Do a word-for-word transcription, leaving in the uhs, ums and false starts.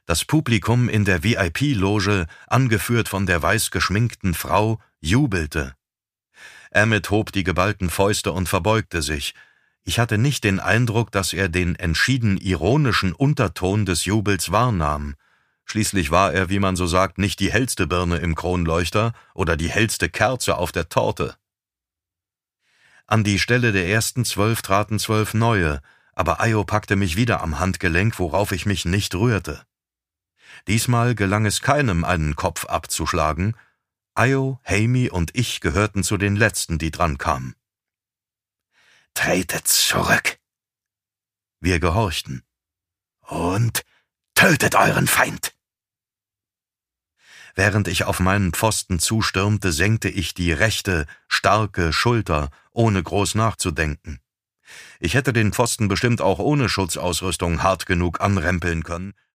Das Publikum in der V I P-Loge, angeführt von der weiß geschminkten Frau, jubelte. Emmett hob die geballten Fäuste und verbeugte sich. Ich hatte nicht den Eindruck, dass er den entschieden ironischen Unterton des Jubels wahrnahm. Schließlich war er, wie man so sagt, nicht die hellste Birne im Kronleuchter oder die hellste Kerze auf der Torte. An die Stelle der ersten zwölf traten zwölf neue, aber Ayo packte mich wieder am Handgelenk, worauf ich mich nicht rührte. Diesmal gelang es keinem, einen Kopf abzuschlagen. Ayo, Hamie und ich gehörten zu den Letzten, die drankamen. »Tretet zurück!« Wir gehorchten. »Und tötet euren Feind!« Während ich auf meinen Pfosten zustürmte, senkte ich die rechte, starke Schulter, ohne groß nachzudenken. Ich hätte den Pfosten bestimmt auch ohne Schutzausrüstung hart genug anrempeln können,